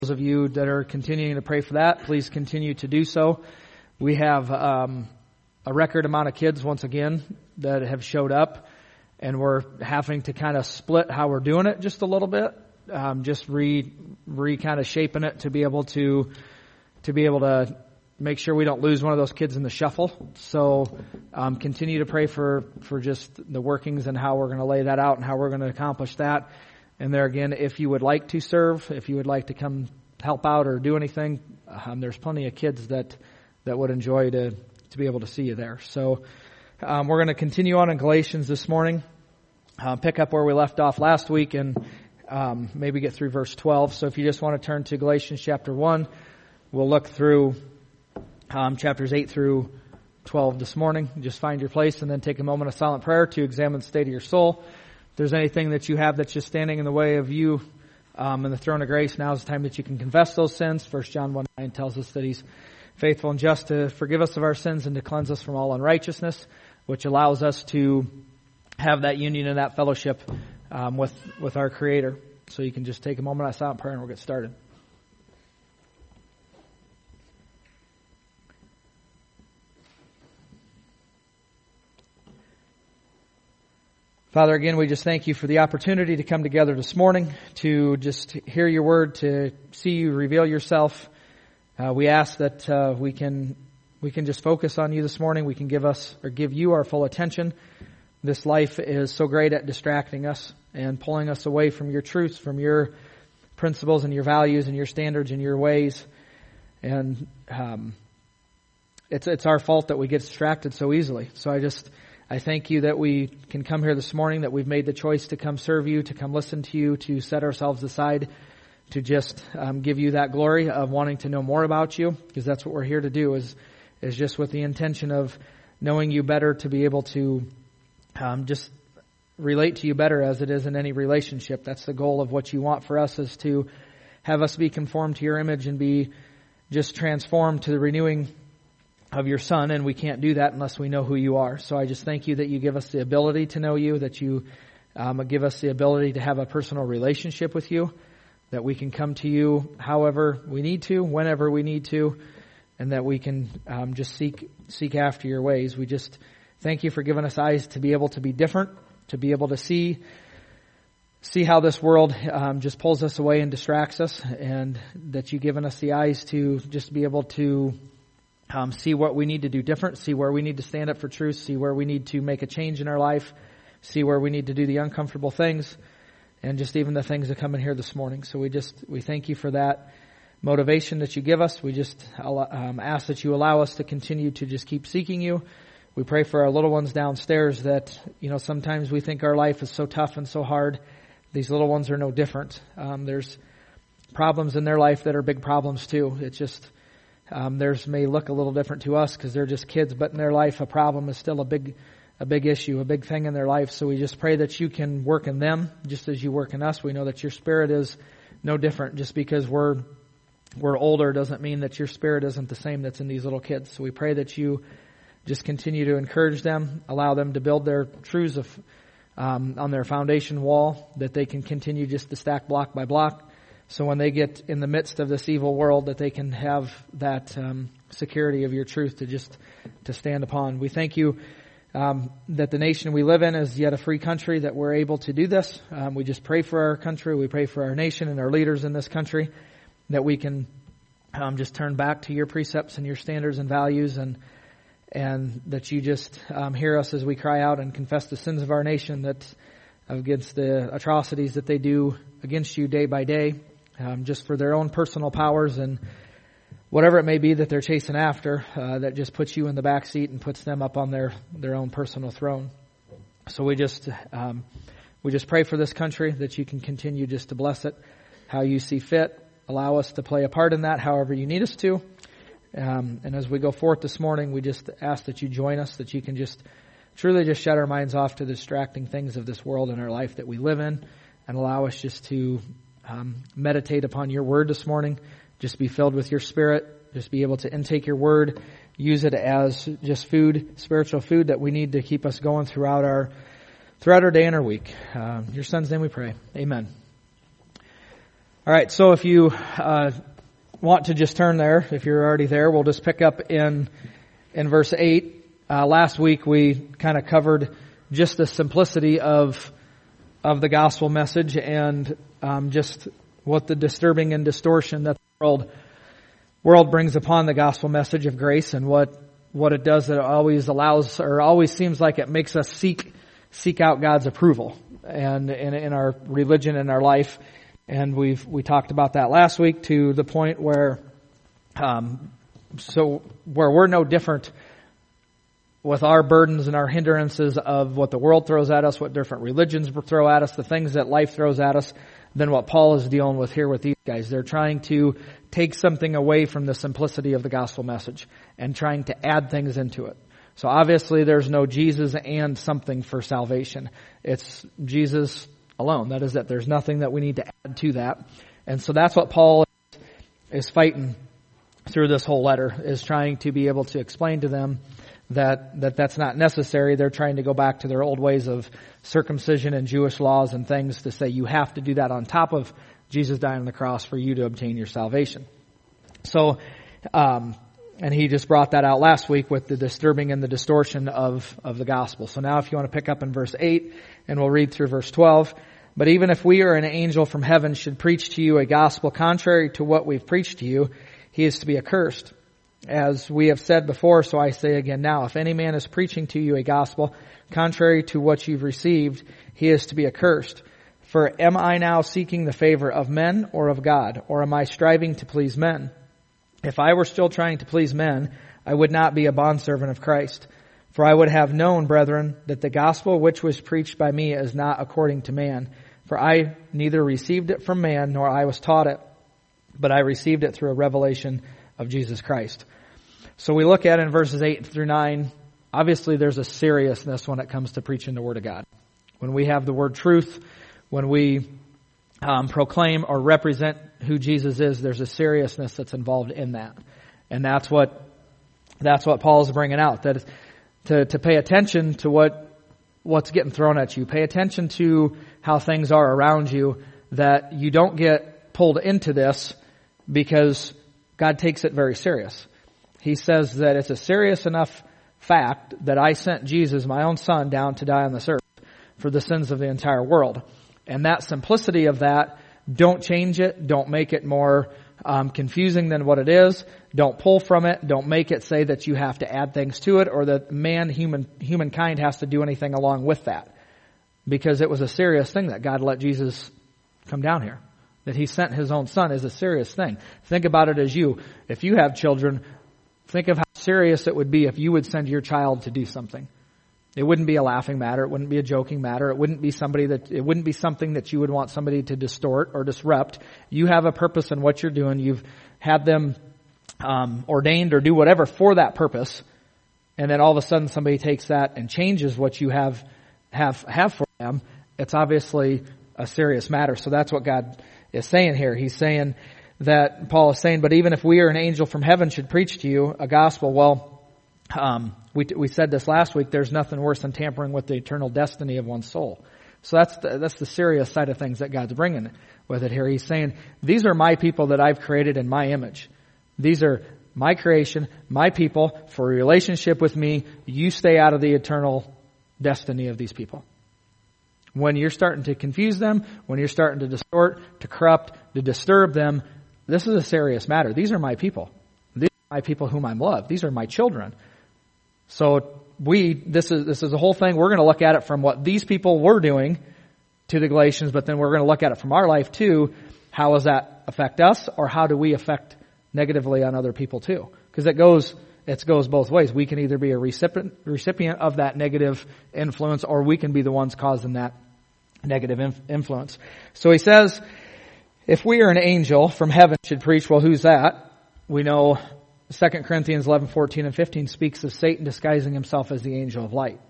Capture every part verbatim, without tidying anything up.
Those of you that are continuing to pray for that, please continue to do so. We have um, a record amount of kids, once again, that have showed up, and we're having to kind of split how we're doing it just a little bit, um, just re re kind of shaping it to be able to to be able to make sure we don't lose one of those kids in the shuffle. So um, continue to pray for for just the workings and how we're going to lay that out and how we're going to accomplish that. And there again, if you would like to serve, if you would like to come help out or do anything, um, there's plenty of kids that that would enjoy to to be able to see you there. So um, we're going to continue on in Galatians this morning, uh, pick up where we left off last week, and um, maybe get through verse twelve. So if you just want to turn to Galatians chapter one, we'll look through um, chapters eight through twelve this morning. Just find your place and then take a moment of silent prayer to examine the state of your soul. If there's anything that you have that's just standing in the way of you um, in the throne of grace, now is the time that you can confess those sins. First John one nine tells us that He's faithful and just to forgive us of our sins and to cleanse us from all unrighteousness, which allows us to have that union and that fellowship um, with, with our Creator. So you can just take a moment of silent prayer and we'll get started. Father, again, we just thank you for the opportunity to come together this morning, to just hear your word, to see you reveal yourself. Uh, we ask that uh, we can we can just focus on you this morning. We can give us or give you our full attention. This life is so great at distracting us and pulling us away from your truths, from your principles and your values and your standards and your ways. And um, it's it's our fault that we get distracted so easily. So I just I thank you that we can come here this morning, that we've made the choice to come serve you, to come listen to you, to set ourselves aside, to just um, give you that glory of wanting to know more about you, because that's what we're here to do, is is just with the intention of knowing you better, to be able to um, just relate to you better as it is in any relationship. That's the goal of what you want for us, is to have us be conformed to your image and be just transformed to the renewing of your Son, and we can't do that unless we know who you are. So I just thank you that you give us the ability to know you, that you um, give us the ability to have a personal relationship with you, that we can come to you however we need to, whenever we need to, and that we can um, just seek seek after your ways. We just thank you for giving us eyes to be able to be different, to be able to see see how this world um, just pulls us away and distracts us, and that you've given us the eyes to just be able to Um, see what we need to do different, see where we need to stand up for truth, see where we need to make a change in our life, see where we need to do the uncomfortable things, and just even the things that come in here this morning. So we just, we thank you for that motivation that you give us. We just um, ask that you allow us to continue to just keep seeking you. We pray for our little ones downstairs that, you know, sometimes we think our life is so tough and so hard. These little ones are no different. Um, there's problems in their life that are big problems too. It's just, Um, theirs may look a little different to us because they're just kids, but in their life, a problem is still a big, a big issue, a big thing in their life. So we just pray that you can work in them just as you work in us. We know that your Spirit is no different. Just because we're, we're older doesn't mean that your Spirit isn't the same that's in these little kids. So we pray that you just continue to encourage them, allow them to build their truths of, um, on their foundation wall, that they can continue just to stack block by block. So when they get in the midst of this evil world, that they can have that um, security of your truth to just to stand upon. We thank you um, that the nation we live in is yet a free country, that we're able to do this. Um, we just pray for our country. We pray for our nation and our leaders in this country, that we can um, just turn back to your precepts and your standards and values, and and that you just um, hear us as we cry out and confess the sins of our nation, that against the atrocities that they do against you day by day. Um, just for their own personal powers and whatever it may be that they're chasing after, uh, that just puts you in the back seat and puts them up on their, their own personal throne. So we just um, we just pray for this country, that you can continue just to bless it how you see fit. Allow us to play a part in that however you need us to. Um, and as we go forth this morning, we just ask that you join us, that you can just truly just shut our minds off to the distracting things of this world and our life that we live in, and allow us just to Um, meditate upon your word this morning. Just be filled with your Spirit. Just be able to intake your word. Use it as just food, spiritual food that we need to keep us going throughout our throughout our day and our week. Uh, in your Son's name we pray. Amen. All right, so if you uh, want to just turn there, if you're already there, we'll just pick up in in verse eight. Uh, last week we kind of covered just the simplicity of of the gospel message and um, just what the disturbing and distortion that the world world brings upon the gospel message of grace, and what what it does that it always allows, or always seems like it makes us seek seek out God's approval and in, in our religion and our life. And we've we talked about that last week to the point where, um, so where we're no different with our burdens and our hindrances of what the world throws at us, what different religions throw at us, the things that life throws at us, than what Paul is dealing with here with these guys. They're trying to take something away from the simplicity of the gospel message and trying to add things into it. So obviously there's no Jesus and something for salvation. It's Jesus alone. That is that there's nothing that we need to add to that. And so that's what Paul is fighting through this whole letter, is trying to be able to explain to them that, that that's not necessary. They're trying to go back to their old ways of circumcision and Jewish laws and things to say you have to do that on top of Jesus dying on the cross for you to obtain your salvation. So, um, and he just brought that out last week with the disturbing and the distortion of, of the gospel. So now if you want to pick up in verse eight, and we'll read through verse twelve. But even if we or an angel from heaven should preach to you a gospel contrary to what we've preached to you, he is to be accursed. As we have said before, so I say again now, if any man is preaching to you a gospel contrary to what you've received, he is to be accursed. For am I now seeking the favor of men or of God? Or am I striving to please men? If I were still trying to please men, I would not be a bondservant of Christ. For I would have known, brethren, that the gospel which was preached by me is not according to man. For I neither received it from man, nor I was taught it, but I received it through a revelation of Jesus Christ. So we look at it in verses eight through nine. Obviously there's a seriousness when it comes to preaching the Word of God. When we have the word truth, when we um, proclaim or represent who Jesus is, there's a seriousness that's involved in that. And that's what that's what Paul's bringing out. That to, to pay attention to what what's getting thrown at you. Pay attention to how things are around you, that you don't get pulled into this, because God takes it very serious. He says that it's a serious enough fact that I sent Jesus, my own son, down to die on this earth for the sins of the entire world. And that simplicity of that, don't change it, don't make it more um, confusing than what it is, don't pull from it, don't make it say that you have to add things to it, or that man, human, humankind has to do anything along with that. Because it was a serious thing that God let Jesus come down here. That He sent His own son is a serious thing. Think about it as you. If you have children, think of how serious it would be if you would send your child to do something. It wouldn't be a laughing matter. It wouldn't be a joking matter. It wouldn't be somebody that, it wouldn't be something that you would want somebody to distort or disrupt. You have a purpose in what you're doing. You've had them um, ordained or do whatever for that purpose. And then all of a sudden somebody takes that and changes what you have, have, have for them. It's obviously a serious matter. So that's what God is saying here. He's saying that, Paul is saying, but even if we or an angel from heaven should preach to you a gospel, well, um, we we said this last week, there's nothing worse than tampering with the eternal destiny of one's soul. So that's the, that's the serious side of things that God's bringing with it here. He's saying, these are my people that I've created in my image. These are my creation, my people, for a relationship with me. You stay out of the eternal destiny of these people. When you're starting to confuse them, when you're starting to distort, to corrupt, to disturb them, this is a serious matter. These are my people. These are my people whom I love. These are my children. So we, this is, this is a whole thing. We're going to look at it from what these people were doing to the Galatians, but then we're going to look at it from our life too. How does that affect us, or how do we affect negatively on other people too? Because it goes, it goes both ways. We can either be a recipient, recipient of that negative influence, or we can be the ones causing that negative inf- influence. So he says, if we are an angel from heaven should preach, well, who's that? We know Second Corinthians eleven, fourteen, and fifteen speaks of Satan disguising himself as the angel of light.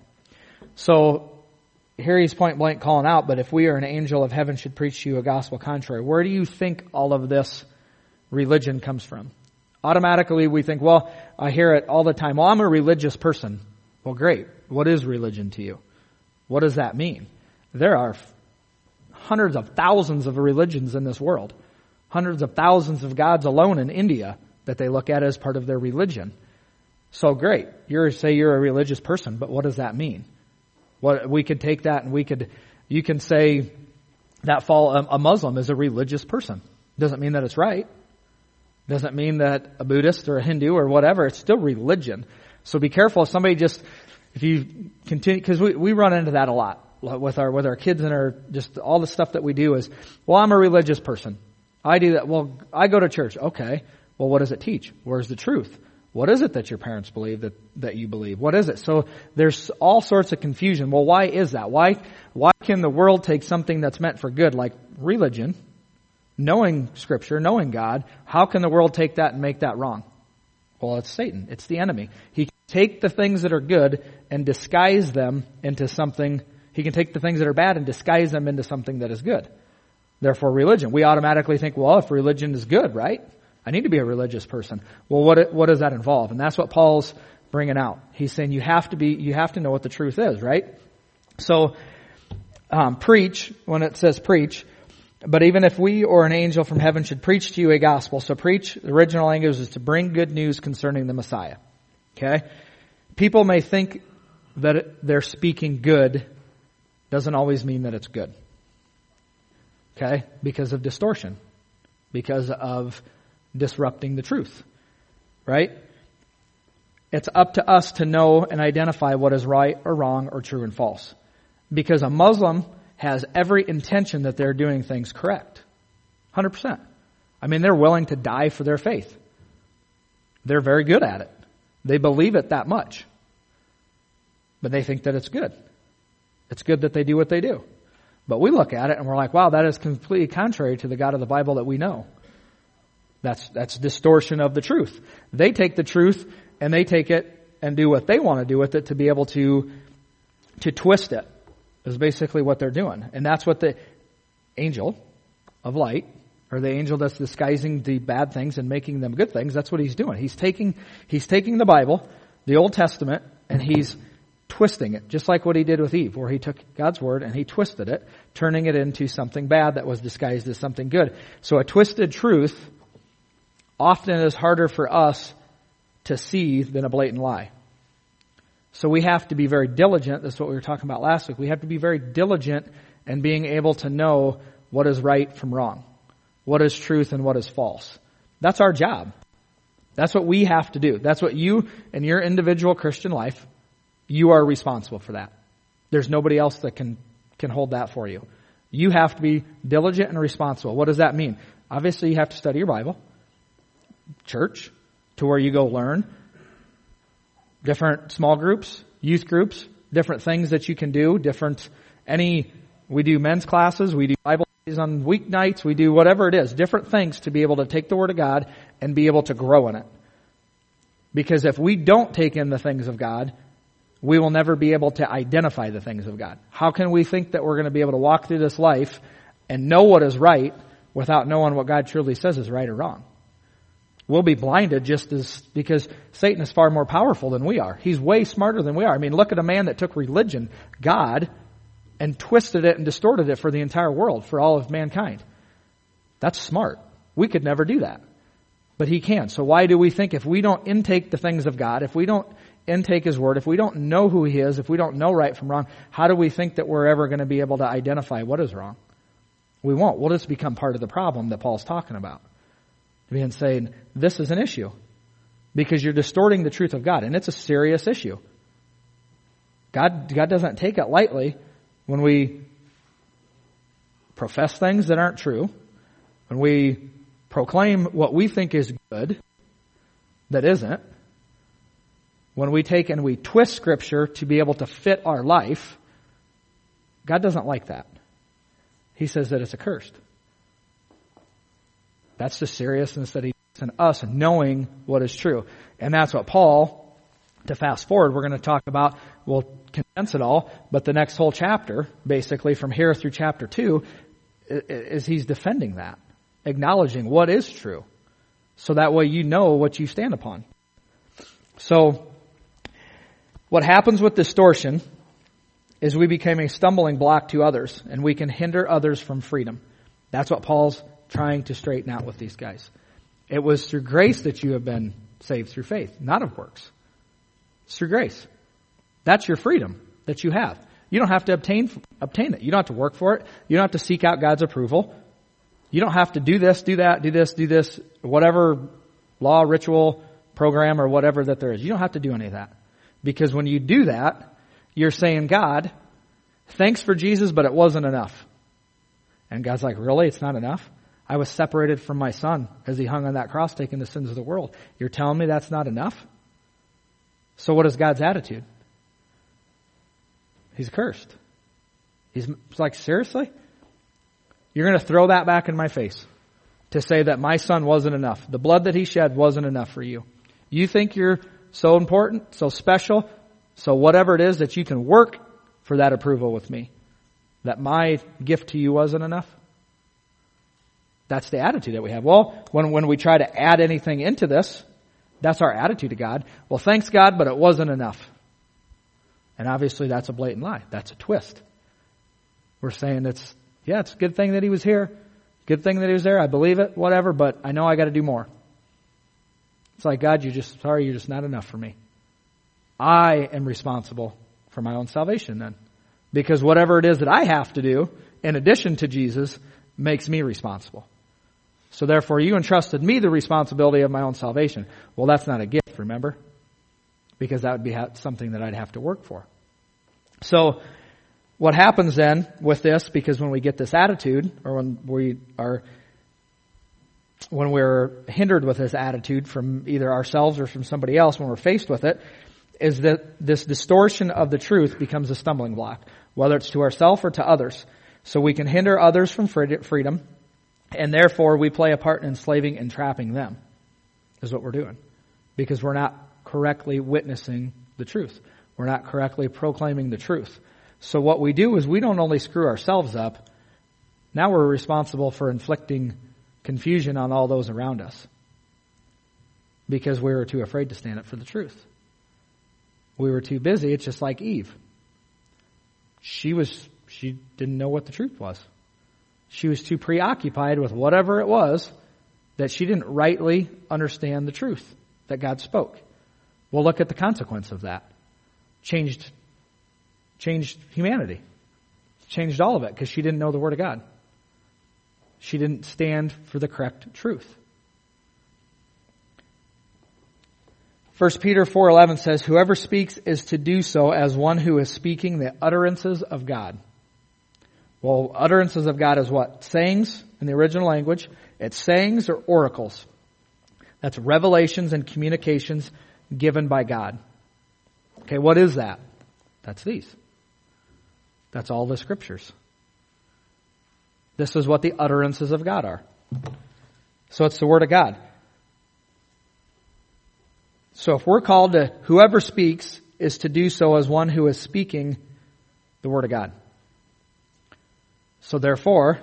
So here he's point blank calling out, but if we are an angel of heaven should preach to you a gospel contrary. Where do you think all of this religion comes from? Automatically we think, well, I hear it all the time. Well, I'm a religious person. Well, great. What is religion to you? What does that mean? There are hundreds of thousands of religions in this world. hundreds of thousands of gods alone in India that they look at as part of their religion. So great. You're say you're a religious person, but what does that mean? What we could take that and we could, you can say that fall a Muslim is a religious person. Doesn't mean that it's right. Doesn't mean that a Buddhist or a Hindu or whatever, it's still religion. So be careful if somebody just, if you continue, because we, we run into that a lot with our, with our kids and our, just all the stuff that we do is, well, I'm a religious person. I do that. Well, I go to church. Okay. Well, what does it teach? Where's the truth? What is it that your parents believe that, that you believe? What is it? So there's all sorts of confusion. Well, why is that? Why, why can the world take something that's meant for good, like religion, knowing Scripture, knowing God? How can the world take that and make that wrong? Well, it's Satan. It's the enemy. He can take the things that are good and disguise them into something. He can take the things that are bad and disguise them into something that is good. Therefore, religion. We automatically think, well, if religion is good, right? I need to be a religious person. Well, what what does that involve? And that's what Paul's bringing out. He's saying you have to be, you have to know what the truth is, right? So, um, preach, when it says preach, but even if we or an angel from heaven should preach to you a gospel. So preach, the original language is to bring good news concerning the Messiah. Okay? People may think that they're speaking good. Doesn't always mean that it's good. Okay? Because of distortion. Because of disrupting the truth. Right? It's up to us to know and identify what is right or wrong or true and false. Because a Muslim has every intention that they're doing things correct. one hundred percent. I mean, they're willing to die for their faith. They're very good at it. They believe it that much. But they think that it's good. It's good that they do what they do. But we look at it and we're like, wow, that is completely contrary to the God of the Bible that we know. That's, that's distortion of the truth. They take the truth and they take it and do what they want to do with it to be able to, to twist it, is basically what they're doing. And that's what the angel of light, or the angel that's disguising the bad things and making them good things, that's what he's doing. He's taking, he's taking the Bible, the Old Testament, and he's twisting it, just like what he did with Eve, where he took God's word and he twisted it, turning it into something bad that was disguised as something good. So a twisted truth often is harder for us to see than a blatant lie. So we have to be very diligent. That's what we were talking about last week. We have to be very diligent in being able to know what is right from wrong, what is truth and what is false. That's our job. That's what we have to do. That's what you, in your individual Christian life, you are responsible for that. There's nobody else that can, can hold that for you. You have to be diligent and responsible. What does that mean? Obviously, you have to study your Bible, church, to where you go learn, different small groups, youth groups, different things that you can do, different, any, we do men's classes, we do Bible studies on weeknights, we do whatever it is, different things to be able to take the Word of God and be able to grow in it. Because if we don't take in the things of God, we will never be able to identify the things of God. How can we think that we're going to be able to walk through this life and know what is right without knowing what God truly says is right or wrong? We'll be blinded just as, because Satan is far more powerful than we are. He's way smarter than we are. I mean, look at a man that took religion, God, and twisted it and distorted it for the entire world, for all of mankind. That's smart. We could never do that. But he can. So why do we think if we don't intake the things of God, if we don't intake His Word, if we don't know who He is, if we don't know right from wrong, how do we think that we're ever going to be able to identify what is wrong? We won't. We'll just become part of the problem that Paul's talking about. And saying, this is an issue. Because you're distorting the truth of God. And it's a serious issue. God, God doesn't take it lightly when we profess things that aren't true. When we proclaim what we think is good that isn't. When we take and we twist Scripture to be able to fit our life. God doesn't like that. He says that it's accursed. That's the seriousness that He puts in us, knowing what is true. And that's what Paul, to fast forward, we're going to talk about, we'll condense it all, but the next whole chapter, basically from here through chapter two, is he's defending that, acknowledging what is true. So that way you know what you stand upon. So, what happens with distortion is we become a stumbling block to others, and we can hinder others from freedom. That's what Paul's trying to straighten out with these guys. It was through grace that you have been saved through faith, not of works. It's through grace. That's your freedom that you have. You don't have to obtain obtain it. You don't have to work for it. You don't have to seek out God's approval. You don't have to do this, do that, do this, do this, whatever law, ritual, program, or whatever that there is. You don't have to do any of that. Because when you do that, you're saying, God, thanks for Jesus, but it wasn't enough. And God's like, really? It's not enough? I was separated from my son as he hung on that cross taking the sins of the world. You're telling me that's not enough? So what is God's attitude? He's cursed. He's like, seriously? You're going to throw that back in my face to say that my son wasn't enough. The blood that he shed wasn't enough for you. You think you're so important, so special, so whatever it is that you can work for that approval with me, that my gift to you wasn't enough? That's the attitude that we have. Well, when, when we try to add anything into this, that's our attitude to God. Well, thanks God, but it wasn't enough. And obviously that's a blatant lie. That's a twist. We're saying it's, yeah, it's a good thing that he was here. Good thing that he was there. I believe it, whatever, but I know I got to do more. It's like, God, you're just, sorry, you're just not enough for me. I am responsible for my own salvation then. Because whatever it is that I have to do, in addition to Jesus, makes me responsible. So therefore, you entrusted me the responsibility of my own salvation. Well, that's not a gift, remember? Because that would be something that I'd have to work for. So what happens then with this, because when we get this attitude, or when we are, when we're hindered with this attitude from either ourselves or from somebody else, when we're faced with it, is that this distortion of the truth becomes a stumbling block, whether it's to ourselves or to others. So we can hinder others from freedom, and therefore we play a part in enslaving and trapping them, is what we're doing. Because we're not correctly witnessing the truth. We're not correctly proclaiming the truth. So what we do is we don't only screw ourselves up, now we're responsible for inflicting confusion on all those around us. Because we were too afraid to stand up for the truth. We were too busy. It's just like Eve. She was, she didn't know what the truth was. She was too preoccupied with whatever it was that she didn't rightly understand the truth that God spoke. Well, look at the consequence of that. Changed, changed humanity. Changed all of it because she didn't know the Word of God. She didn't stand for the correct truth. First Peter four eleven says, whoever speaks is to do so as one who is speaking the utterances of God. Well, utterances of God is what? Sayings in the original language. It's sayings or oracles. That's revelations and communications given by God. Okay, what is that? That's these. That's all the scriptures. This is what the utterances of God are. So it's the Word of God. So if we're called to, whoever speaks is to do so as one who is speaking the Word of God. So therefore,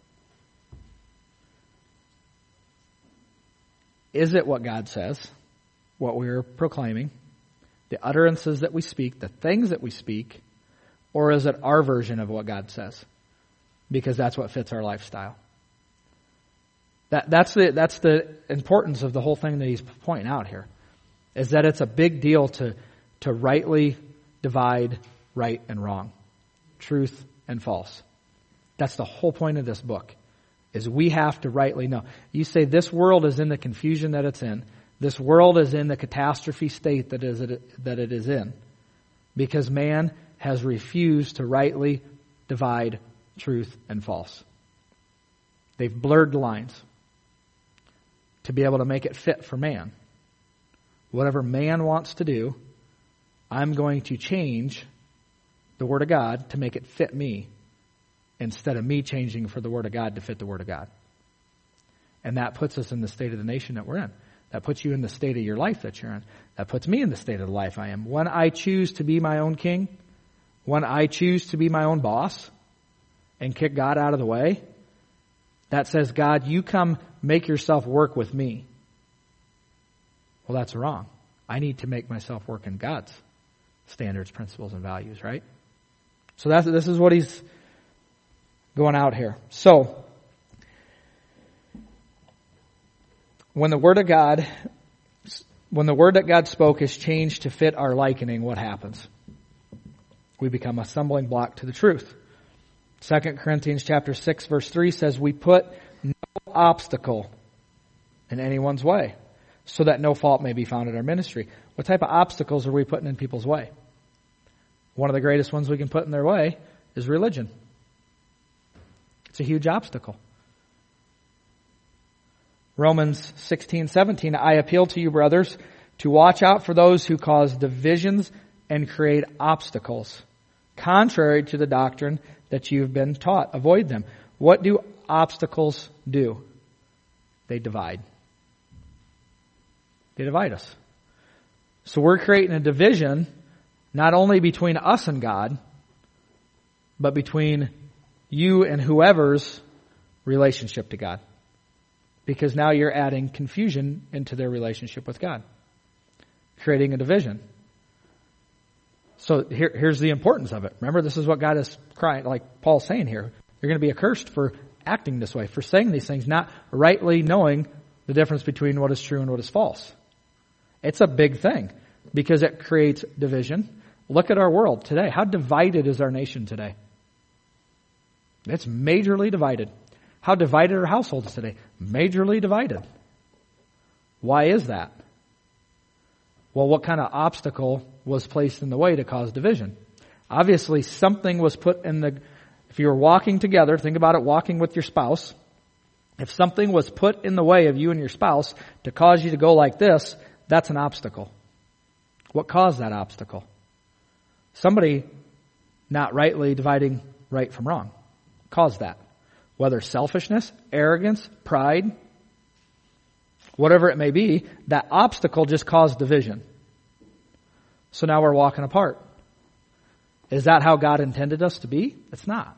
is it what God says, what we're proclaiming, the utterances that we speak, the things that we speak, or is it our version of what God says? Because that's what fits our lifestyle. That, that's the, that's the importance of the whole thing that he's pointing out here, is that it's a big deal to, to rightly divide right and wrong, truth and false. That's the whole point of this book, is we have to rightly know. You say this world is in the confusion that it's in. This world is in the catastrophe state that is it, that it is in, because man has refused to rightly divide truth and false. They've blurred the lines to be able to make it fit for man. Whatever man wants to do, I'm going to change the Word of God to make it fit me, instead of me changing for the Word of God to fit the Word of God. And that puts us in the state of the nation that we're in. That puts you in the state of your life that you're in. That puts me in the state of the life I am. When I choose to be my own king, when I choose to be my own boss and kick God out of the way, that says, God, you come make yourself work with me. Well, that's wrong. I need to make myself work in God's standards, principles, and values, right? So that's, this is what he's going out here. So, when the Word of God, when the Word that God spoke is changed to fit our likening, what happens? We become a stumbling block to the truth. Second Corinthians chapter six verse three says, we put no obstacle in anyone's way, so that no fault may be found in our ministry. What type of obstacles are we putting in people's way? One of the greatest ones we can put in their way is religion. It's a huge obstacle. Romans sixteen seventeen, I appeal to you, brothers, to watch out for those who cause divisions and create obstacles, contrary to the doctrine that you've been taught. Avoid them. What do obstacles do? They divide. They divide us. So we're creating a division not only between us and God, but between you and whoever's relationship to God. Because now you're adding confusion into their relationship with God. Creating a division. So here, here's the importance of it. Remember, this is what God is crying, like Paul's saying here. You're going to be accursed for acting this way, for saying these things, not rightly knowing the difference between what is true and what is false. It's a big thing because it creates division. Look at our world today. How divided is our nation today? It's majorly divided. How divided are households today? Majorly divided. Why is that? Well, what kind of obstacle was placed in the way to cause division? Obviously, something was put in the... If you were walking together, think about it, walking with your spouse. If something was put in the way of you and your spouse to cause you to go like this, that's an obstacle. What caused that obstacle? Somebody not rightly dividing right from wrong caused that. Whether selfishness, arrogance, pride, whatever it may be, that obstacle just caused division. So now we're walking apart. Is that how God intended us to be? It's not.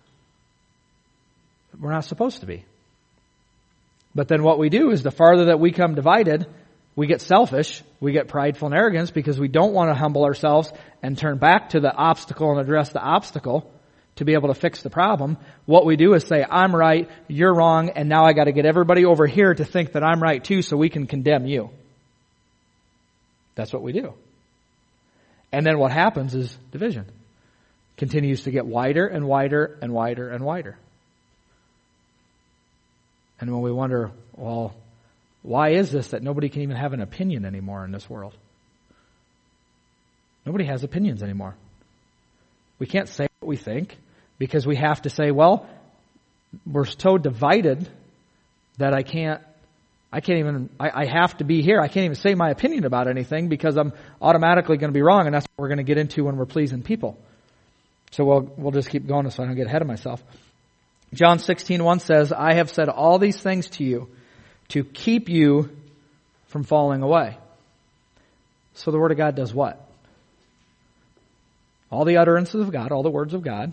We're not supposed to be. But then what we do is the farther that we come divided, we get selfish, we get prideful and arrogance because we don't want to humble ourselves and turn back to the obstacle and address the obstacle to be able to fix the problem. What we do is say, I'm right, you're wrong, and now I got to get everybody over here to think that I'm right too so we can condemn you. That's what we do. And then what happens is division continues to get wider and wider and wider and wider. And when we wonder, well, why is this that nobody can even have an opinion anymore in this world? Nobody has opinions anymore. We can't say what we think because we have to say, well, we're so divided that I can't, I can't even, I, I have to be here. I can't even say my opinion about anything because I'm automatically going to be wrong, and that's what we're going to get into when we're pleasing people. So we'll, we'll just keep going so I don't get ahead of myself. John sixteen one says, I have said all these things to you to keep you from falling away. So the Word of God does what? All the utterances of God, all the words of God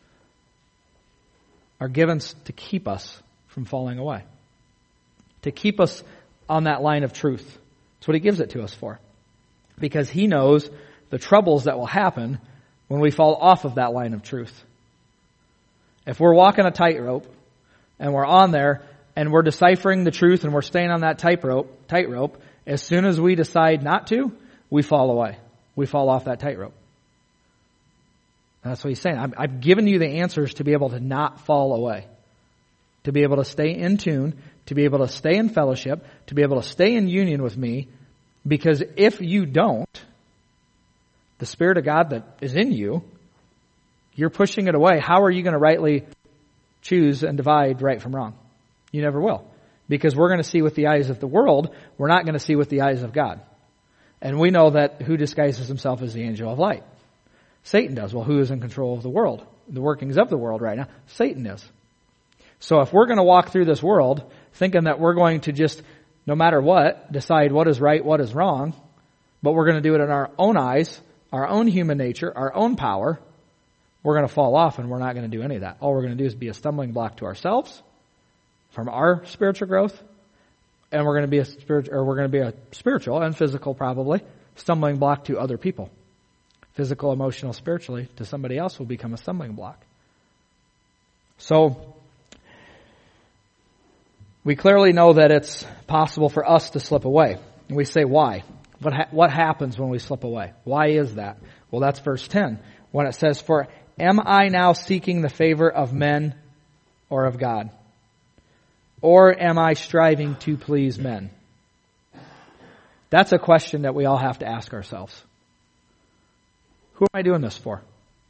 are given to keep us from falling away. To keep us on that line of truth. That's what He gives it to us for. Because He knows the troubles that will happen when we fall off of that line of truth. If we're walking a tightrope and we're on there and we're deciphering the truth and we're staying on that tightrope, tightrope, as soon as we decide not to, we fall away. We fall off that tightrope. That's what He's saying. I've, I've given you the answers to be able to not fall away. To be able to stay in tune, to be able to stay in fellowship, to be able to stay in union with me. Because if you don't, the Spirit of God that is in you, you're pushing it away. How are you going to rightly choose and divide right from wrong? You never will. Because we're going to see with the eyes of the world, we're not going to see with the eyes of God. And we know that who disguises himself as the angel of light? Satan does. Well, who is in control of the world? The workings of the world right now? Satan is. So if we're going to walk through this world thinking that we're going to just, no matter what, decide what is right, what is wrong, but we're going to do it in our own eyes, our own human nature, our own power, we're going to fall off and we're not going to do any of that. All we're going to do is be a stumbling block to ourselves from our spiritual growth, and we're going to be a spiritual, or we're going to be a spiritual and physical probably stumbling block to other people. Physical, emotional, spiritually to somebody else will become a stumbling block. So We clearly know that it's possible for us to slip away. And we say, why? What ha- what happens when we slip away? Why is that? Well, that's verse ten, when it says, "For am I now seeking the favor of men or of God? Or am I striving to please men?" That's a question that we all have to ask ourselves. Who am I doing this for?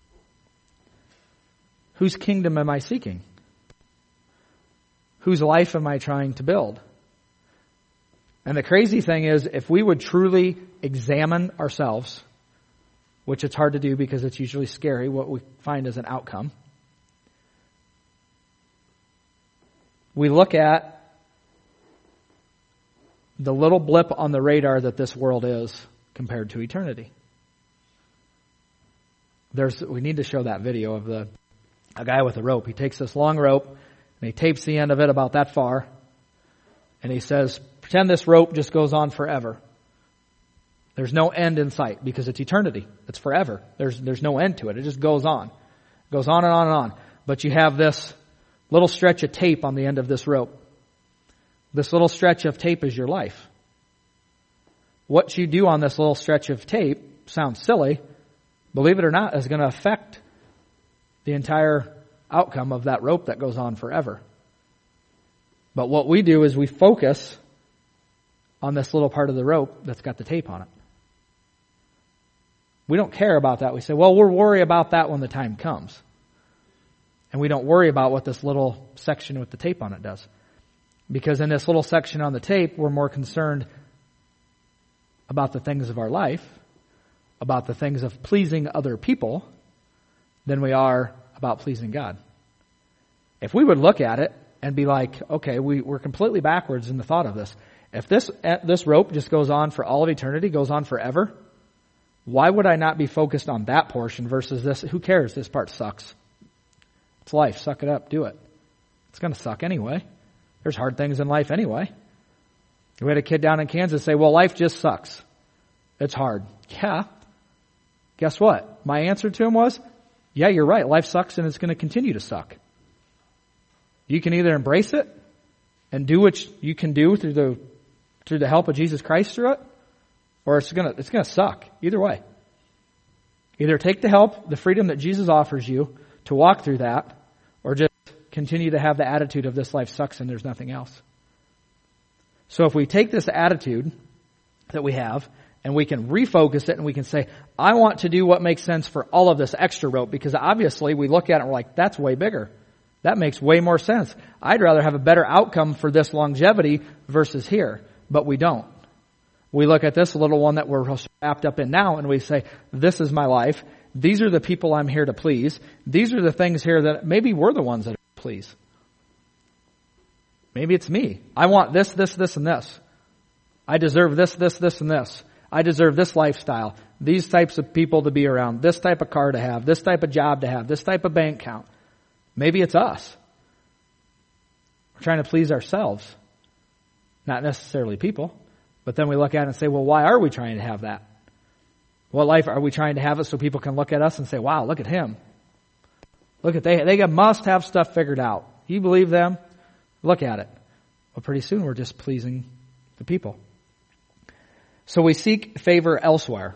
Whose kingdom am I seeking? Whose life am I trying to build? And the crazy thing is, if we would truly examine ourselves, which it's hard to do because it's usually scary what we find as an outcome, we look at the little blip on the radar that this world is compared to eternity. There's, we need to show that video of the a guy with a rope. He takes this long rope and he tapes the end of it about that far, and he says, pretend this rope just goes on forever. There's no end in sight because it's eternity. It's forever. There's there's no end to it. It just goes on. It goes on and on and on. But you have this little stretch of tape on the end of this rope. This little stretch of tape is your life. What you do on this little stretch of tape sounds silly. Believe it or not, is going to affect the entire outcome of that rope that goes on forever. But what we do is we focus on this little part of the rope that's got the tape on it. We don't care about that. We say, well, we'll worry about that when the time comes. And we don't worry about what this little section with the tape on it does. Because in this little section on the tape, we're more concerned about the things of our life, about the things of pleasing other people, than we are about pleasing God. If we would look at it and be like, okay, we, we're completely backwards in the thought of this. If this this rope just goes on for all of eternity, goes on forever, why would I not be focused on that portion versus this? Who cares? This part sucks. It's life. Suck it up. Do it. It's going to suck anyway. There's hard things in life anyway. We had a kid down in Kansas say, well, life just sucks. It's hard. Yeah. Guess what? My answer to him was, yeah, you're right. Life sucks and it's going to continue to suck. You can either embrace it and do what you can do through the through the help of Jesus Christ through it, or it's gonna it's gonna suck. Either way. Either take the help, the freedom that Jesus offers you to walk through that, or just continue to have the attitude of this life sucks and there's nothing else. So if we take this attitude that we have and we can refocus it and we can say, I want to do what makes sense for all of this extra rope, because obviously we look at it and we're like, that's way bigger. That makes way more sense. I'd rather have a better outcome for this longevity versus here, but we don't. We look at this little one that we're wrapped up in now and we say, this is my life. These are the people I'm here to please. These are the things here that maybe we're the ones that are please. Maybe it's me. I want this, this, this, and this. I deserve this, this, this, and this. I deserve this lifestyle, these types of people to be around, this type of car to have, this type of job to have, this type of bank account. Maybe it's us. We're trying to please ourselves, not necessarily people. But then we look at it and say, well, why are we trying to have that? What life are we trying to have it so people can look at us and say, wow, look at him. Look at they they must have stuff figured out. You believe them? Look at it. Well, pretty soon we're just pleasing the people. So we seek favor elsewhere,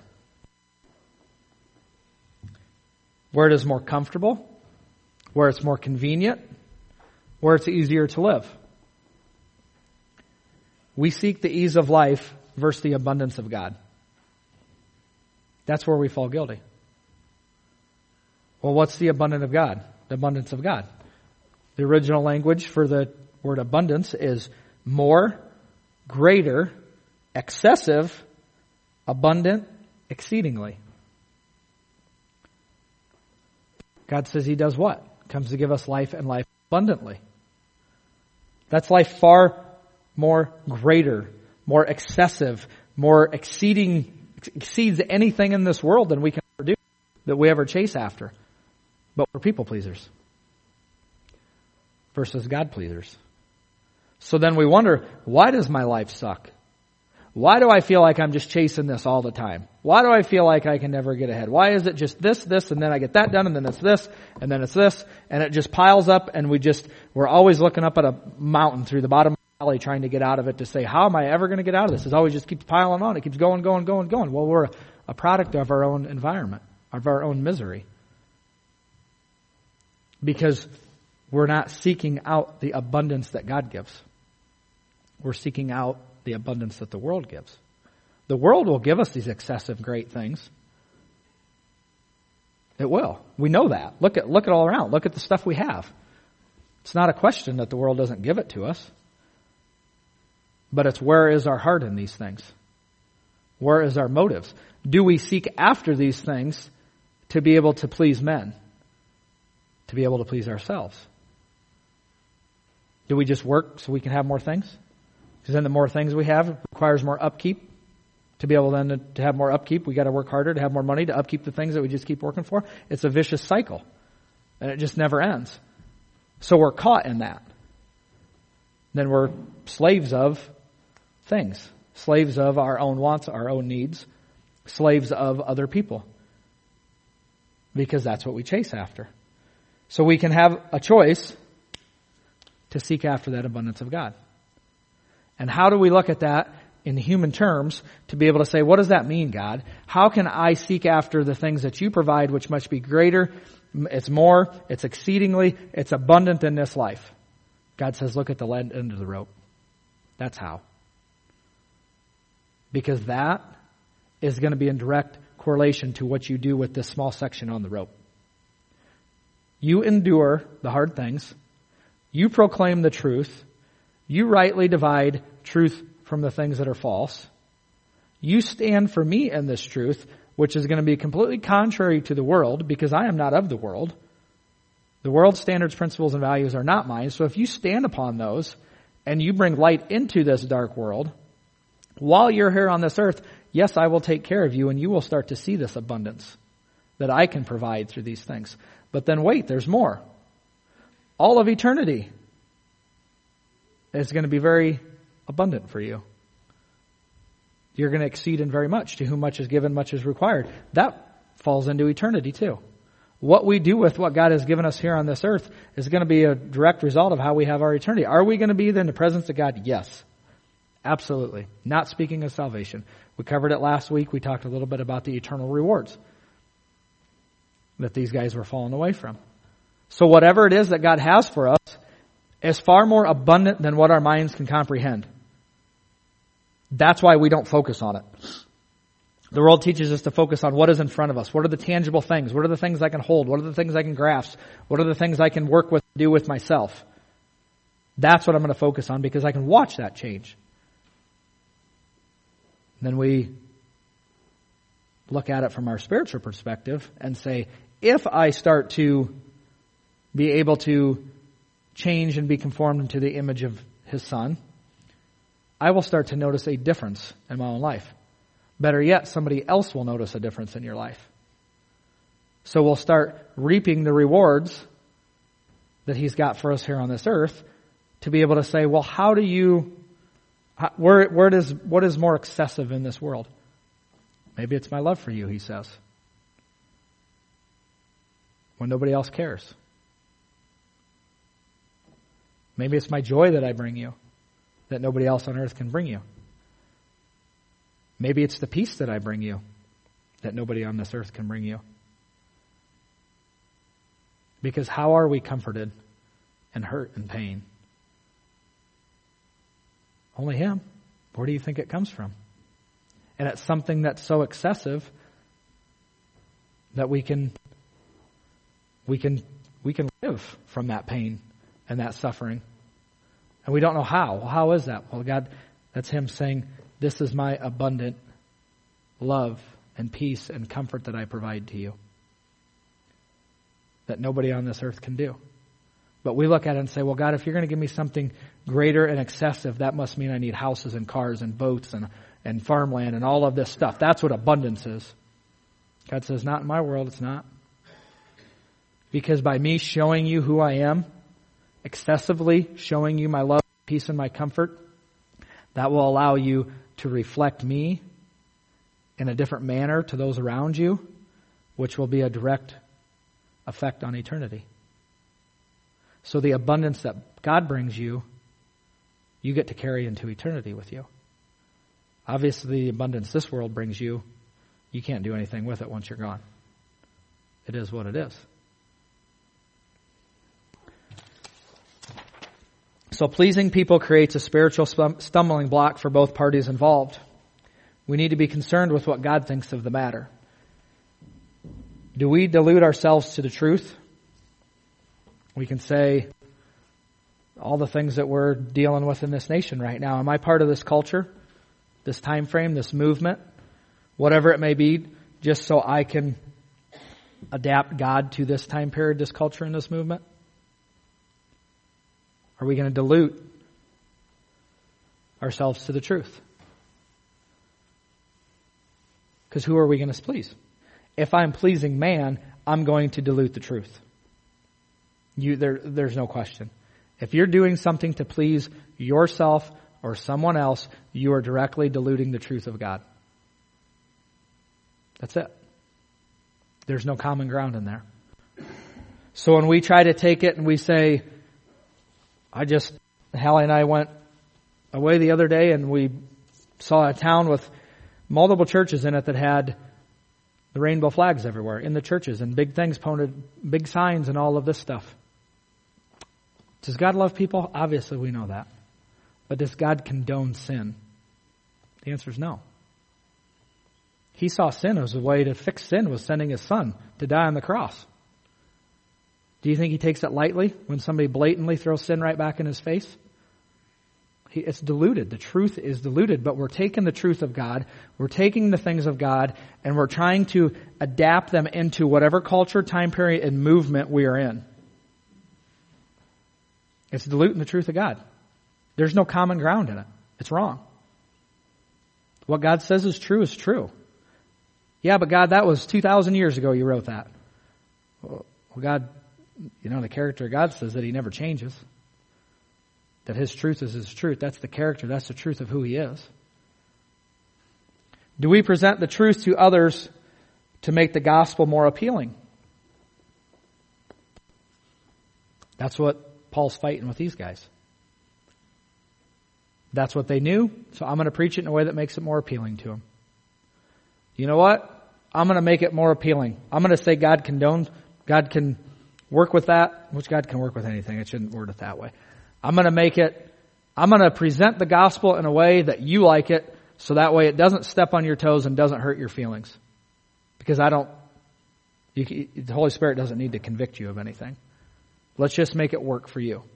where it is more comfortable, where it's more convenient, where it's easier to live. We seek the ease of life versus the abundance of God. That's where we fall guilty. Well, what's the abundance of God? The abundance of God. The original language for the word abundance is more, greater, excessive, abundant, exceedingly. God says He does what? Comes to give us life and life abundantly. That's life far more greater, more excessive, more exceeding, exceeds anything in this world than we can ever do, that we ever chase after. But we're people pleasers versus God pleasers. So then we wonder, why does my life suck? Why do I feel like I'm just chasing this all the time? Why do I feel like I can never get ahead? Why is it just this, this, and then I get that done, and then it's this, and then it's this, and it just piles up, and we just, we're always looking up at a mountain through the bottom of valley trying to get out of it to say, how am I ever going to get out of this? It always just keeps piling on. It keeps going, going, going, going. Well, we're a product of our own environment, of our own misery. Because we're not seeking out the abundance that God gives. We're seeking out the abundance that the world gives. The world will give us these excessive great things. It will. We know that. Look at look at all around. Look at the stuff we have. It's not a question that the world doesn't give it to us. But it's where is our heart in these things? Where is our motives? Do we seek after these things to be able to please men? To be able to please ourselves? Do we just work so we can have more things? Because then the more things we have, it requires more upkeep. To be able then to, to have more upkeep, we got to work harder to have more money to upkeep the things that we just keep working for. It's a vicious cycle. And it just never ends. So we're caught in that. Then we're slaves of things. Slaves of our own wants, our own needs. Slaves of other people. Because that's what we chase after. So we can have a choice to seek after that abundance of God. And how do we look at that in human terms to be able to say, what does that mean, God? How can I seek after the things that you provide, which must be greater, it's more, it's exceedingly, it's abundant in this life? God says, look at the end of the rope. That's how. Because that is going to be in direct correlation to what you do with this small section on the rope. You endure the hard things. You proclaim the truth. You rightly divide truth from the things that are false. You stand for me in this truth, which is going to be completely contrary to the world, because I am not of the world. The world's standards, principles, and values are not mine. So if you stand upon those and you bring light into this dark world, while you're here on this earth, yes, I will take care of you, and you will start to see this abundance that I can provide through these things. But then wait, there's more. All of eternity is going to be very abundant for you. You're going to exceed in very much. To whom much is given, much is required. That falls into eternity too. What we do with what God has given us here on this earth is going to be a direct result of how we have our eternity. Are we going to be in the presence of God? Yes. Absolutely. Not speaking of salvation. We covered it last week. We talked a little bit about the eternal rewards that these guys were falling away from. So whatever it is that God has for us is far more abundant than what our minds can comprehend. That's why we don't focus on it. The world teaches us to focus on what is in front of us. What are the tangible things? What are the things I can hold? What are the things I can grasp? What are the things I can work with, do with myself? That's what I'm going to focus on, because I can watch that change. And then we look at it from our spiritual perspective and say, if I start to be able to change and be conformed into the image of His Son, I will start to notice a difference in my own life. Better yet, somebody else will notice a difference in your life. So we'll start reaping the rewards that He's got for us here on this earth, to be able to say, well, how do you, how, where, where does, what is more excessive in this world? Maybe it's my love for you, He says, when nobody else cares. Maybe it's my joy that I bring you, that nobody else on earth can bring you. Maybe it's the peace that I bring you, that nobody on this earth can bring you. Because how are we comforted in hurt and pain? Only Him. Where do you think it comes from? And it's something that's so excessive that we can we can we can live from that pain and that suffering. And we don't know how. Well, how is that? Well, God, that's Him saying, this is my abundant love and peace and comfort that I provide to you, that nobody on this earth can do. But we look at it and say, well, God, if you're going to give me something greater and excessive, that must mean I need houses and cars and boats and, and farmland and all of this stuff. That's what abundance is. God says, not in my world, it's not. Because by me showing you who I am, excessively showing you my love, peace, and my comfort, that will allow you to reflect me in a different manner to those around you, which will be a direct effect on eternity. So the abundance that God brings you, you get to carry into eternity with you. Obviously, the abundance this world brings you, you can't do anything with it once you're gone. It is what it is. So pleasing people creates a spiritual stumbling block for both parties involved. We need to be concerned with what God thinks of the matter. Do we delude ourselves to the truth? We can say all the things that we're dealing with in this nation right now. Am I part of this culture, this time frame, this movement, whatever it may be, just so I can adapt God to this time period, this culture, and this movement? Are we going to dilute ourselves to the truth? Because who are we going to please? If I'm pleasing man, I'm going to dilute the truth. You, there, there's no question. If you're doing something to please yourself or someone else, you are directly diluting the truth of God. That's it. There's no common ground in there. So when we try to take it and we say, I just, Hallie and I went away the other day and we saw a town with multiple churches in it that had the rainbow flags everywhere in the churches and big things pointed, big signs and all of this stuff. Does God love people? Obviously we know that. But does God condone sin? The answer is no. He saw sin as a way to fix sin was sending his son to die on the cross. Do you think he takes it lightly when somebody blatantly throws sin right back in his face? He, it's diluted. The truth is diluted, but we're taking the truth of God, we're taking the things of God, and we're trying to adapt them into whatever culture, time period, and movement we are in. It's diluting the truth of God. There's no common ground in it. It's wrong. What God says is true is true. Yeah, but God, that was two thousand years ago you wrote that. Well, God, you know, the character of God says that he never changes. That his truth is his truth. That's the character. That's the truth of who he is. Do we present the truth to others to make the gospel more appealing? That's what Paul's fighting with these guys. That's what they knew, so I'm going to preach it in a way that makes it more appealing to them. You know what? I'm going to make it more appealing. I'm going to say God condones, God can work with that, which God can work with anything. I shouldn't word it that way. I'm going to make it, I'm going to present the gospel in a way that you like it, so that way it doesn't step on your toes and doesn't hurt your feelings. Because I don't, you, the Holy Spirit doesn't need to convict you of anything. Let's just make it work for you.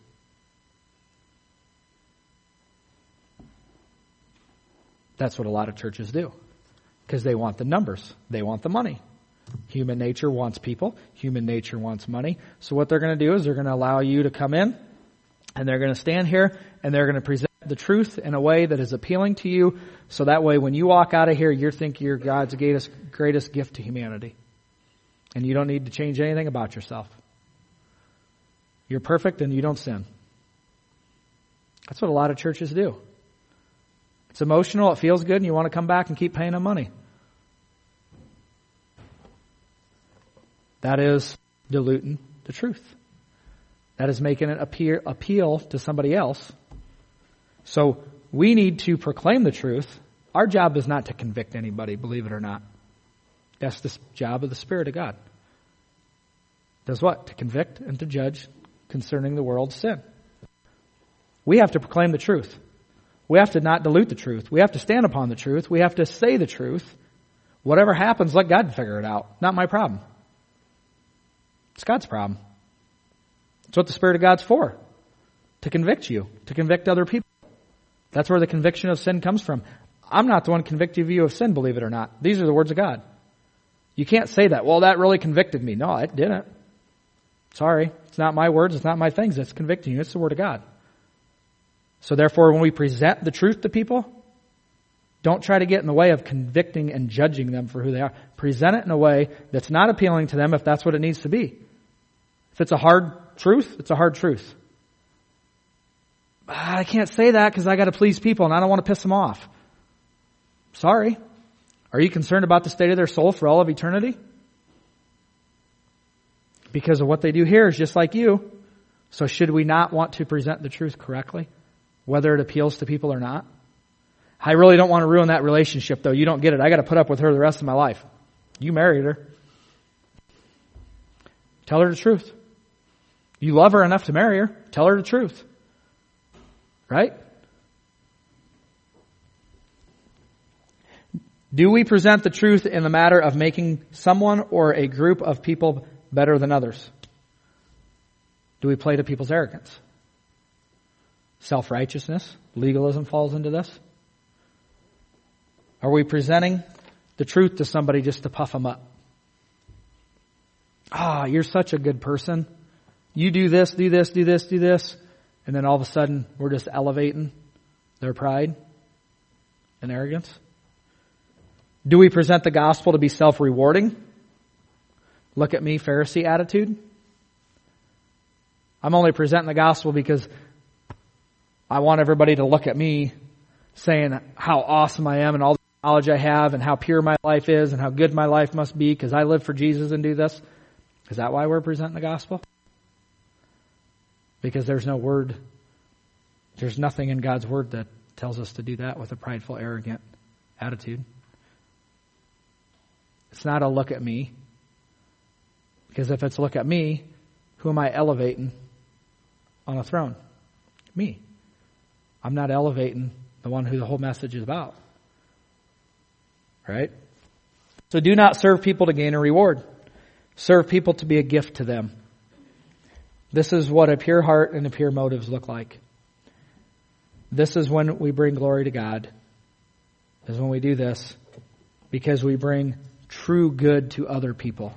That's what a lot of churches do. Because they want the numbers. They want the money. Human nature wants people. Human nature wants money. So what they're going to do is they're going to allow you to come in and they're going to stand here and they're going to present the truth in a way that is appealing to you. So that way when you walk out of here, you think you're God's greatest, greatest gift to humanity. And you don't need to change anything about yourself. You're perfect and you don't sin. That's what a lot of churches do. It's emotional, it feels good, and you want to come back and keep paying them money. That is diluting the truth. That is making it appear, appeal to somebody else. So we need to proclaim the truth. Our job is not to convict anybody, believe it or not. That's the job of the Spirit of God. Does what? To convict and to judge concerning the world's sin. We have to proclaim the truth. We have to not dilute the truth. We have to stand upon the truth. We have to say the truth. Whatever happens, let God figure it out. Not my problem. It's God's problem. It's what the Spirit of God's for. To convict you. To convict other people. That's where the conviction of sin comes from. I'm not the one convicting you of sin, believe it or not. These are the words of God. You can't say that. Well, that really convicted me. No, it didn't. Sorry. It's not my words. It's not my things. It's convicting you. It's the Word of God. So therefore, when we present the truth to people, don't try to get in the way of convicting and judging them for who they are. Present it in a way that's not appealing to them if that's what it needs to be. If it's a hard truth, it's a hard truth. I can't say that because I got to please people and I don't want to piss them off. Sorry. Are you concerned about the state of their soul for all of eternity? Because of what they do here is just like you. So should we not want to present the truth correctly? whether it appeals to people or not. I really don't want to ruin that relationship, though. You don't get it. I got to put up with her the rest of my life. You married her. Tell her the truth. You love her enough to marry her. Tell her the truth. Right? Do we present the truth in the matter of making someone or a group of people better than others? Do we play to people's arrogance? Self-righteousness, legalism falls into this. Are we presenting the truth to somebody just to puff them up? Ah, you're such a good person. You do this, do this, do this, do this. And then all of a sudden, we're just elevating their pride and arrogance. Do we present the gospel to be self-rewarding? Look at me, Pharisee attitude. I'm only presenting the gospel because I want everybody to look at me saying how awesome I am and all the knowledge I have and how pure my life is and how good my life must be because I live for Jesus and do this. Is that why we're presenting the gospel? Because there's no word, there's nothing in God's word that tells us to do that with a prideful, arrogant attitude. It's not a look at me. Because if it's look at me, who am I elevating on a throne? Me. I'm not elevating the one who the whole message is about. Right? So do not serve people to gain a reward. Serve people to be a gift to them. This is what a pure heart and a pure motives look like. This is when we bring glory to God. This is when we do this because we bring true good to other people.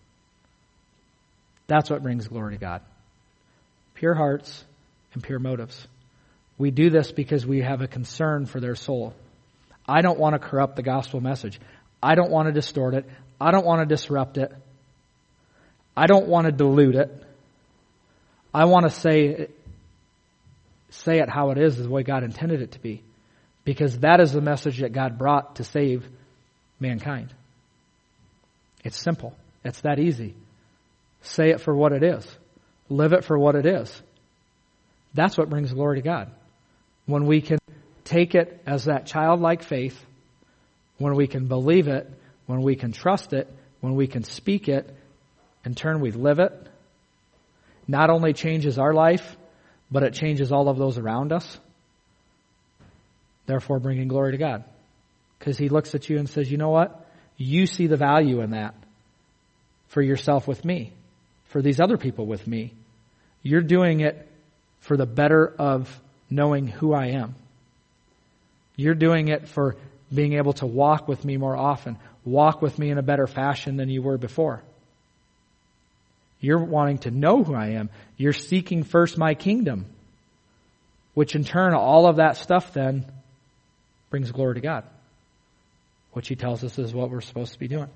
That's what brings glory to God. Pure hearts and pure motives. We do this because we have a concern for their soul. I don't want to corrupt the gospel message. I don't want to distort it. I don't want to disrupt it. I don't want to dilute it. I want to say, say it how it is, the way God intended it to be. Because that is the message that God brought to save mankind. It's simple. It's that easy. Say it for what it is. Live it for what it is. That's what brings glory to God. When we can take it as that childlike faith, when we can believe it, when we can trust it, when we can speak it, in turn we live it, not only changes our life, but it changes all of those around us. Therefore bringing glory to God. Because He looks at you and says, you know what? You see the value in that for yourself with me, for these other people with me. You're doing it for the better of knowing who I am. You're doing it for being able to walk with me more often, walk with me in a better fashion than you were before. You're wanting to know who I am. You're seeking first my kingdom, which in turn, all of that stuff then brings glory to God, which He tells us is what we're supposed to be doing.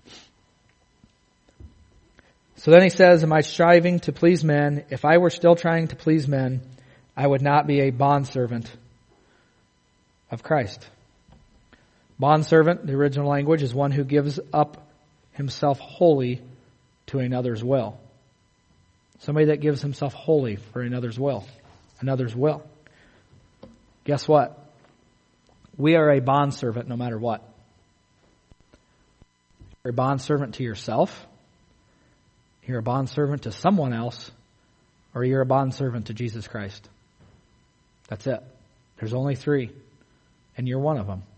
So then He says, am I striving to please men? If I were still trying to please men, I would not be a bondservant of Christ. Bondservant, the original language, is one who gives up himself wholly to another's will. Somebody that gives himself wholly for another's will. Another's will. Guess what? We are a bondservant no matter what. You're a bondservant to yourself. You're a bondservant to someone else. Or you're a bondservant to Jesus Christ. That's it. There's only three. And you're one of them.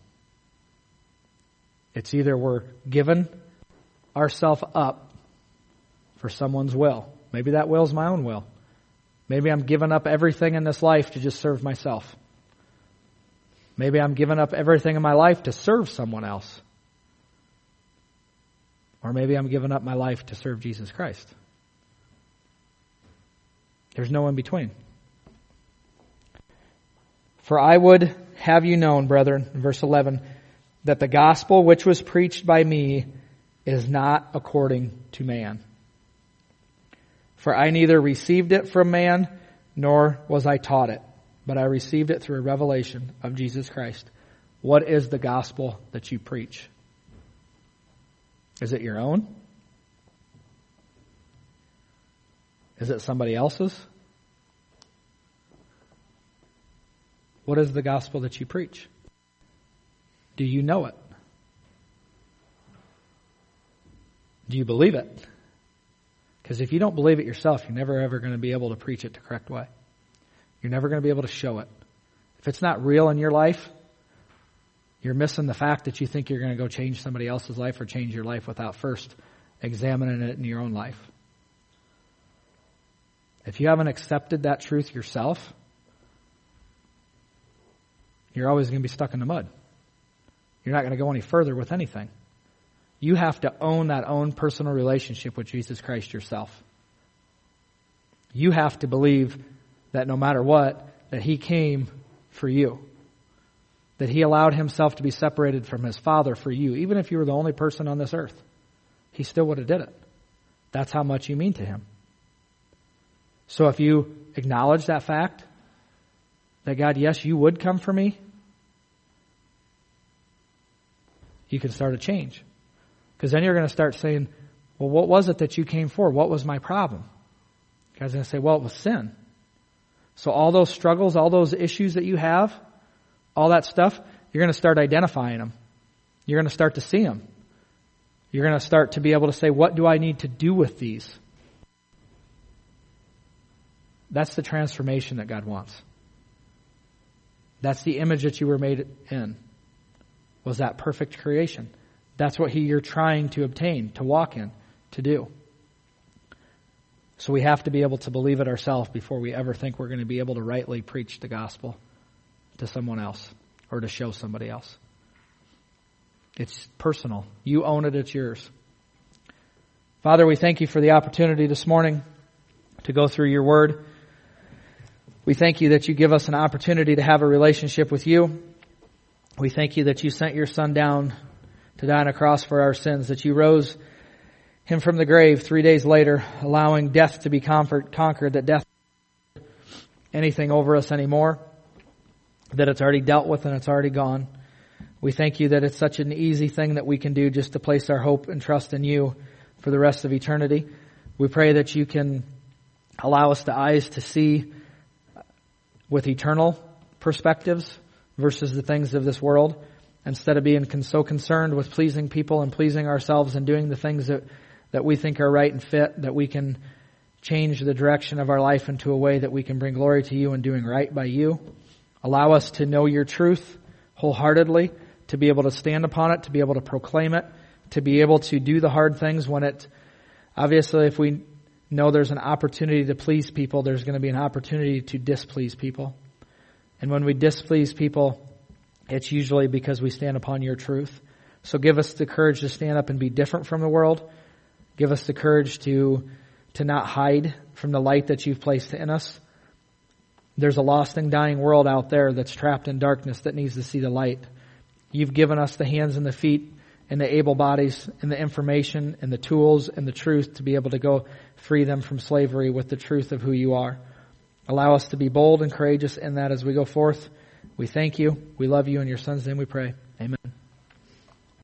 It's either we're given ourselves up for someone's will. Maybe that will is my own will. Maybe I'm giving up everything in this life to just serve myself. Maybe I'm giving up everything in my life to serve someone else. Or maybe I'm giving up my life to serve Jesus Christ. There's no in between. For I would have you known, brethren, in verse eleven, that the gospel which was preached by me is not according to man. For I neither received it from man, nor was I taught it, but I received it through a revelation of Jesus Christ. What is the gospel that you preach? Is it your own? Is it somebody else's? What is the gospel that you preach? Do you know it? Do you believe it? Because if you don't believe it yourself, you're never ever going to be able to preach it the correct way. You're never going to be able to show it. If it's not real in your life, you're missing the fact that you think you're going to go change somebody else's life or change your life without first examining it in your own life. If you haven't accepted that truth yourself, you're always going to be stuck in the mud. You're not going to go any further with anything. You have to own that own personal relationship with Jesus Christ yourself. You have to believe that no matter what, that He came for you. That He allowed Himself to be separated from His Father for you. Even if you were the only person on this earth, He still would have did it. That's how much you mean to Him. So if you acknowledge that fact, that God, yes, you would come for me, you can start a change. Because then you're going to start saying, well, what was it that you came for? What was my problem? God's going to say, well, it was sin. So all those struggles, all those issues that you have, all that stuff, you're going to start identifying them. You're going to start to see them. You're going to start to be able to say, what do I need to do with these? That's the transformation that God wants. That's the image that you were made in. Was that perfect creation? That's what he, you're trying to obtain, to walk in, to do. So we have to be able to believe it ourselves before we ever think we're going to be able to rightly preach the gospel to someone else or to show somebody else. It's personal. You own it, it's yours. Father, we thank you for the opportunity this morning to go through your word. We thank you that you give us an opportunity to have a relationship with you. We thank you that you sent your Son down to die on a cross for our sins, that you rose him from the grave three days later, allowing death to be conquered, that death not anything over us anymore, that it's already dealt with and it's already gone. We thank you that it's such an easy thing that we can do just to place our hope and trust in you for the rest of eternity. We pray that you can allow us the eyes to see with eternal perspectives versus the things of this world. Instead of being con- so concerned with pleasing people and pleasing ourselves and doing the things that, that we think are right and fit, that we can change the direction of our life into a way that we can bring glory to you and doing right by you. Allow us to know your truth wholeheartedly, to be able to stand upon it, to be able to proclaim it, to be able to do the hard things when it, obviously if we know there's an opportunity to please people, there's going to be an opportunity to displease people. And when we displease people, it's usually because we stand upon your truth. So give us the courage to stand up and be different from the world. Give us the courage to, to not hide from the light that you've placed in us. There's a lost and dying world out there that's trapped in darkness that needs to see the light. You've given us the hands and the feet and the able bodies and the information and the tools and the truth to be able to go free them from slavery with the truth of who you are. Allow us to be bold and courageous in that as we go forth. We thank you. We love you. In your Son's name we pray. Amen.